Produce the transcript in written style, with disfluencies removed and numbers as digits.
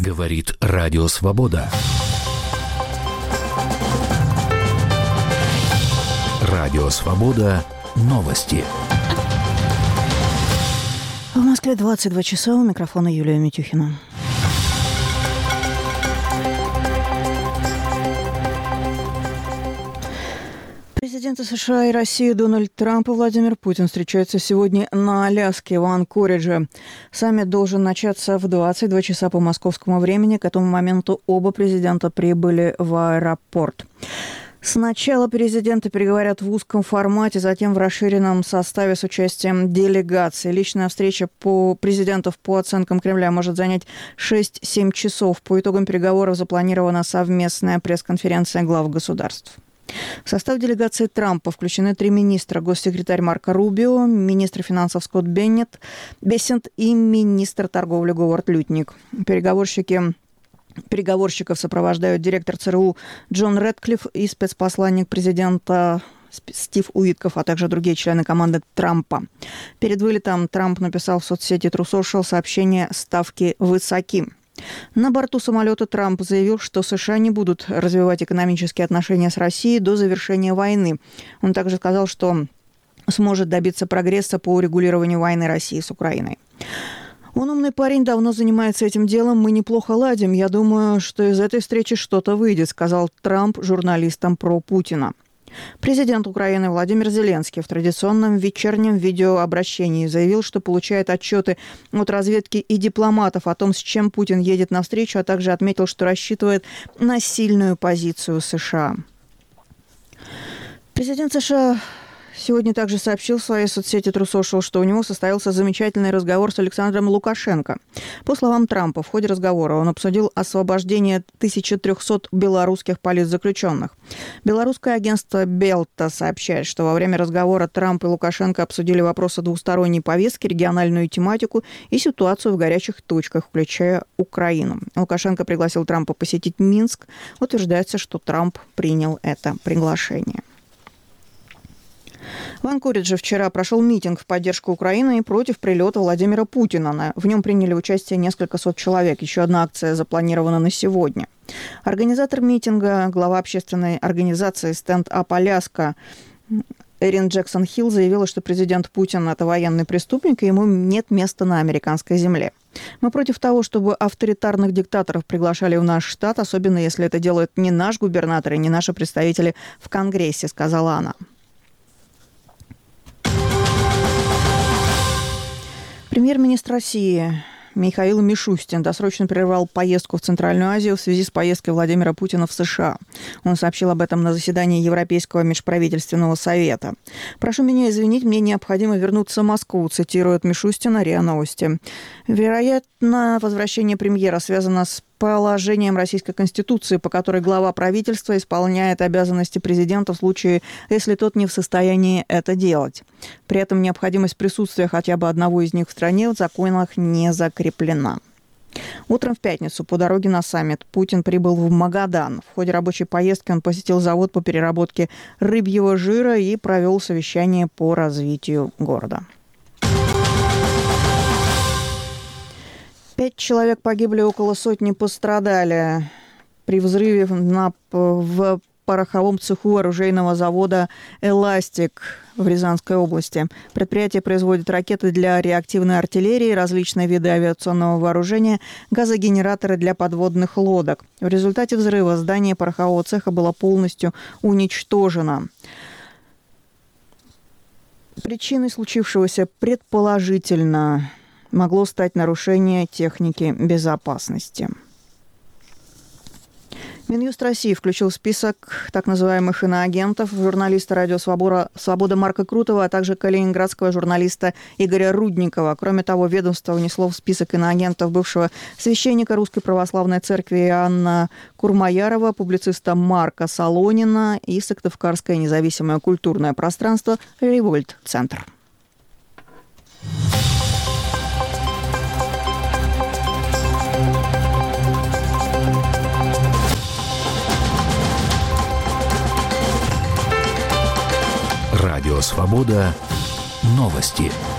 Говорит Радио Свобода. Радио Свобода. Новости. В Москве 22 часа. У микрофона Юлия Митюхина. Президенты США и России Дональд Трамп и Владимир Путин встречаются сегодня на Аляске в Анкоридже. Саммит должен начаться в 22 часа по московскому времени. К этому моменту оба президента прибыли в аэропорт. Сначала президенты переговорят в узком формате, затем в расширенном составе с участием делегаций. Личная встреча президентов по оценкам Кремля может занять 6-7 часов. По итогам переговоров запланирована совместная пресс-конференция глав государств. В состав делегации Трампа включены 3 министра: госсекретарь Марко Рубио, министр финансов Скотт Бессент и министр торговли Говард Лютник. Переговорщиков сопровождают директор ЦРУ Джон Рэдклифф и спецпосланник президента Стив Уитков, а также другие члены команды Трампа. Перед вылетом Трамп написал в соцсети True Social сообщение «Ставки высоки». На борту самолета Трамп заявил, что США не будут развивать экономические отношения с Россией до завершения войны. Он также сказал, что сможет добиться прогресса по урегулированию войны России с Украиной. Он умный парень, давно занимается этим делом, мы неплохо ладим. Я думаю, что из этой встречи что-то выйдет, сказал Трамп журналистам про Путина. Президент Украины Владимир Зеленский в традиционном вечернем видеообращении заявил, что получает отчеты от разведки и дипломатов о том, с чем Путин едет навстречу, а также отметил, что рассчитывает на сильную позицию США. Президент США сегодня также сообщил в своей соцсети True Social, что у него состоялся замечательный разговор с Александром Лукашенко. По словам Трампа, в ходе разговора он обсудил освобождение 1300 белорусских политзаключенных. Белорусское агентство Белта сообщает, что во время разговора Трамп и Лукашенко обсудили вопросы двусторонней повестки, региональную тематику и ситуацию в горячих точках, включая Украину. Лукашенко пригласил Трампа посетить Минск. Утверждается, что Трамп принял это приглашение. В Анкоридже вчера прошел митинг в поддержку Украины и против прилета Владимира Путина. В нем приняли участие несколько сот человек. Еще одна акция запланирована на сегодня. Организатор митинга, глава общественной организации «Stand Up Alaska» Эрин Джексон-Хилл заявила, что президент Путин – это военный преступник, и ему нет места на американской земле. Мы против того, чтобы авторитарных диктаторов приглашали в наш штат, особенно если это делают не наш губернатор и не наши представители в Конгрессе, сказала она. Премьер-министр России Михаил Мишустин досрочно прервал поездку в Центральную Азию в связи с поездкой Владимира Путина в США. Он сообщил об этом на заседании Европейского межправительственного совета. «Прошу меня извинить, мне необходимо вернуться в Москву», цитирует Мишустин РИА Новости. Вероятно, возвращение премьера связано с положением Российской Конституции, по которой глава правительства исполняет обязанности президента в случае, если тот не в состоянии это делать. При этом необходимость присутствия хотя бы одного из них в стране в законах не закреплена. Утром в пятницу по дороге на саммит Путин прибыл в Магадан. В ходе рабочей поездки он посетил завод по переработке рыбьего жира и провел совещание по развитию города. 5 человек погибли, около сотни пострадали при взрыве в пороховом цеху оружейного завода «Эластик» в Рязанской области. Предприятие производит ракеты для реактивной артиллерии, различные виды авиационного вооружения, газогенераторы для подводных лодок. В результате взрыва здание порохового цеха было полностью уничтожено. Причиной случившегося предположительно могло стать нарушение техники безопасности. Минюст России включил в список так называемых иноагентов журналиста «Радио Свобода» Марка Крутого, а также калининградского журналиста Игоря Рудникова. Кроме того, ведомство внесло в список иноагентов бывшего священника Русской Православной Церкви Иоанна Курмаярова, публициста Марка Солонина и Сыктывкарское независимое культурное пространство «Револьт-центр». Радио Свобода. Новости.